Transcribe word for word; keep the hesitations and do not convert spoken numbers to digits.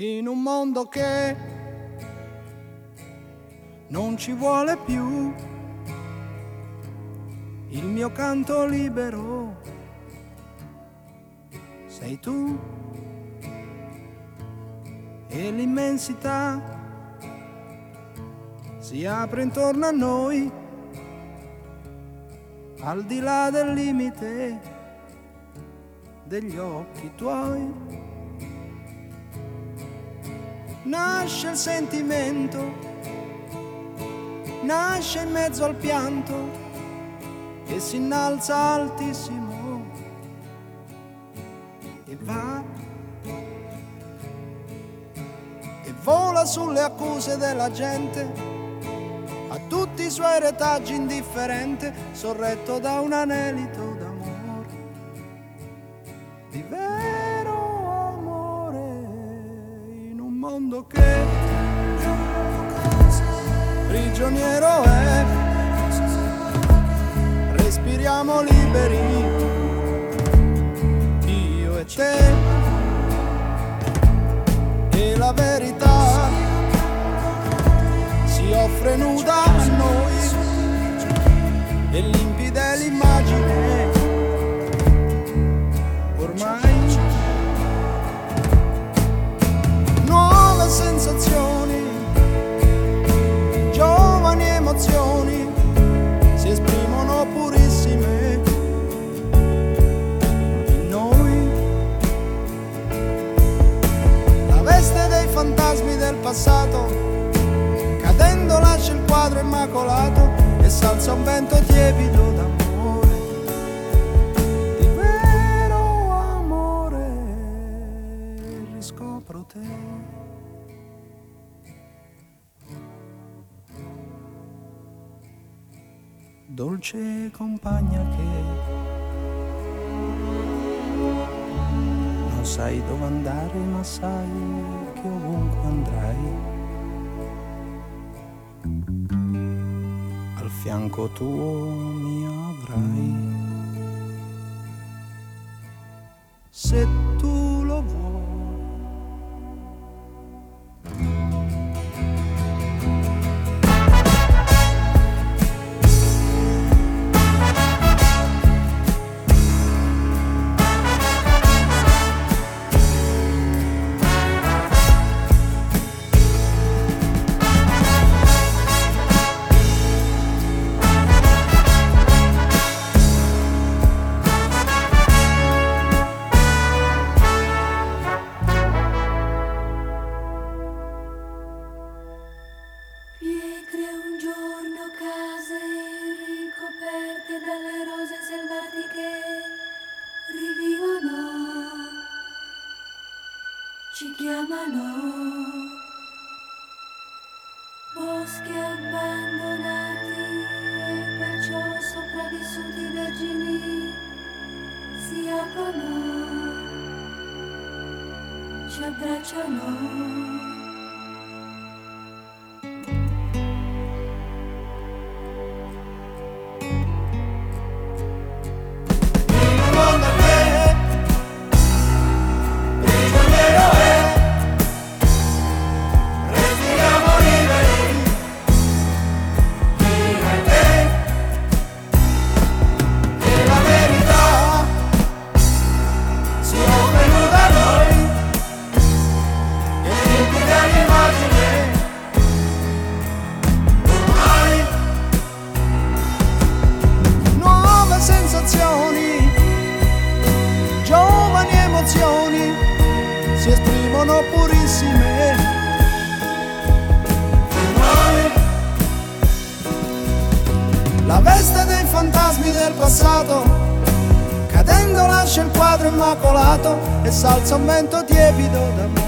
in un mondo che non ci vuole più. Il mio canto libero sei tu e l'immensità si apre intorno a noi, al di là del limite degli occhi tuoi. Nasce il sentimento, nasce in mezzo al pianto e si innalza altissimo e va e vola sulle accuse della gente, a tutti i suoi retaggi indifferente, sorretto da un anelito d'amore, di vero amore, in un mondo che prigioniero è. Respiriamo liberi, io e te, e la verità si offre nuda a noi, e limpida è l'immagine ormai. Nuove sensazioni, giovani emozioni si esprimono purissime in noi. La veste dei fantasmi del passato, cadendo lascia il quadro immacolato e s'alza un vento tiepido d'amore, di vero amore, riscopro te. Dolce compagna che non sai dove andare, ma sai che ovunque andrai al fianco tuo mi avrai, se tu lo vuoi. Ci chiamano boschi abbandonati e perciò sopravvissuti vergini si aprono, ci abbracciano. Giovani emozioni si esprimono purissime in noi. La veste dei fantasmi del passato, cadendo lascia il quadro immacolato e s'alza un vento tiepido da me.